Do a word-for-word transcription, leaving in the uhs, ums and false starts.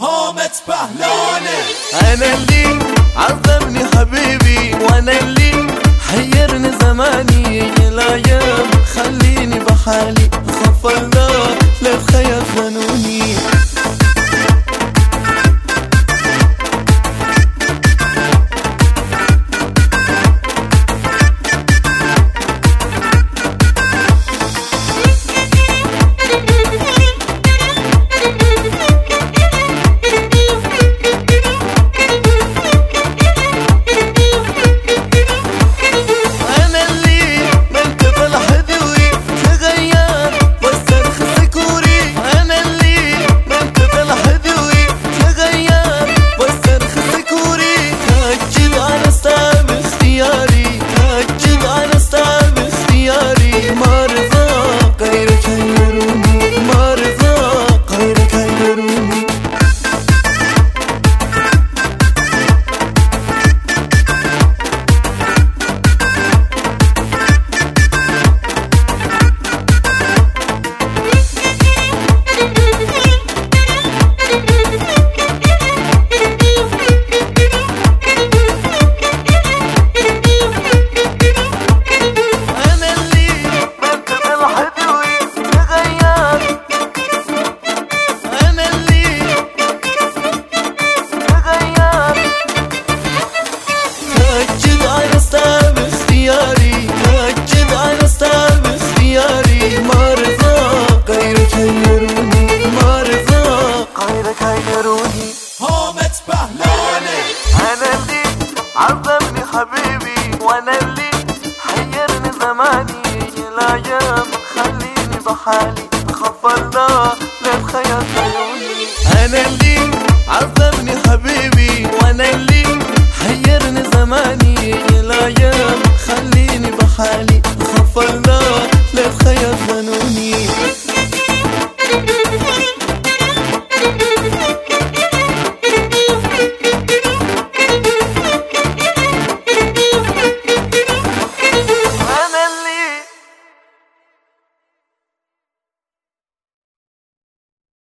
هومة بهلوني. أنا اللي عذبني حبيبي، وأنا اللي حيرني زماني. الأيام خليني بحالي، خاف الله لا تخيل ظنوني. هومة بهلوني. أنا اللي عذبني حبيبي، وأنا اللي حيرني زماني. الأيام خليني بحالي، خاف الله لا تخيل عيوني. أنا اللي عذبني حبيبي، وأنا اللي حيرني زماني.